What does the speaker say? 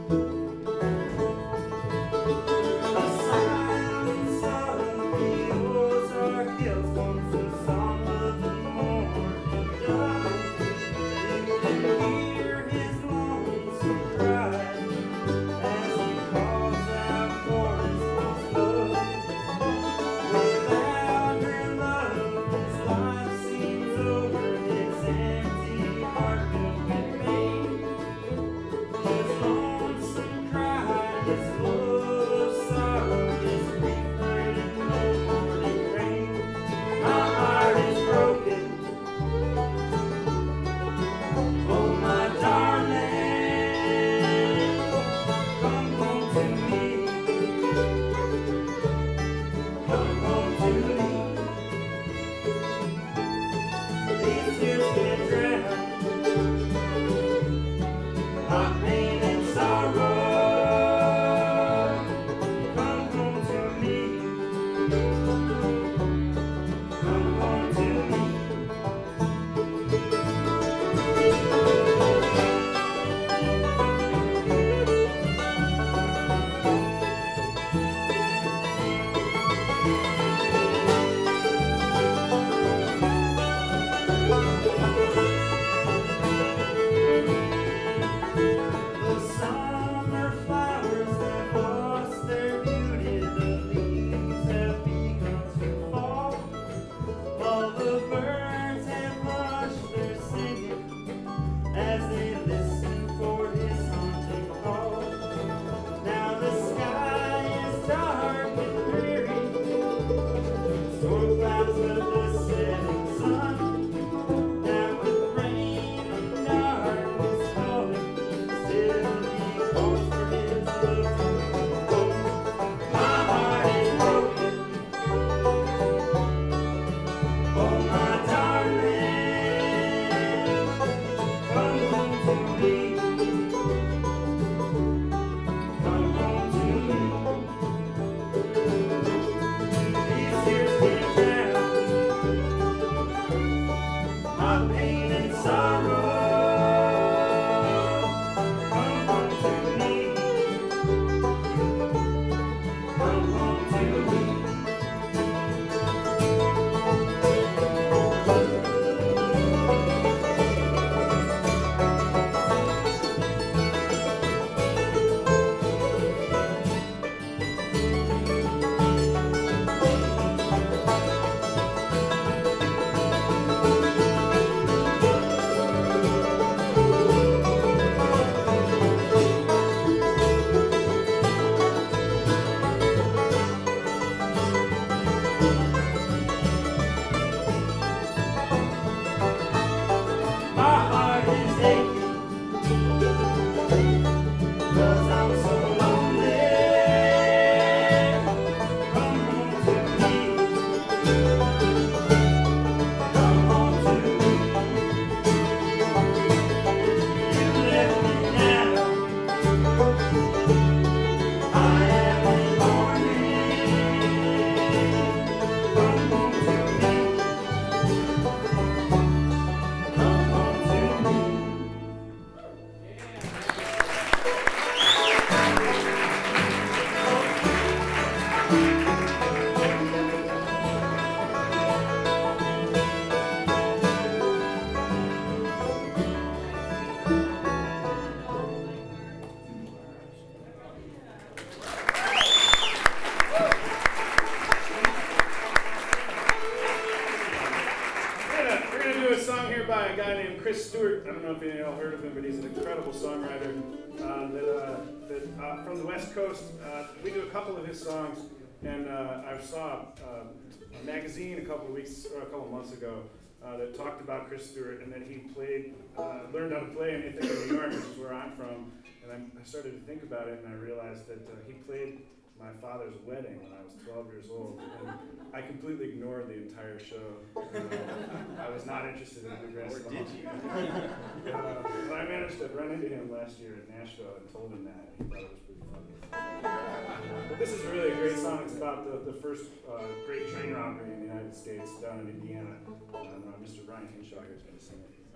Chris Stewart, I don't know if any of y'all heard of him, but he's an incredible songwriter from the West Coast. We do a couple of his songs, and I saw a magazine a couple of months ago that talked about Chris Stewart, and then he learned how to play anything in New York, which is where I'm from. And I started to think about it, and I realized that he played my father's wedding when I was 12 years old, and I completely ignored the entire show. I was not interested in the bluegrass song. Or did you? But I managed to run into him last year at Nashville and told him that, and he thought it was pretty funny. But this is really a great song. It's about the first great train robbery in the United States down in Indiana. Mr. Ryan Hinshaw here is going to sing it.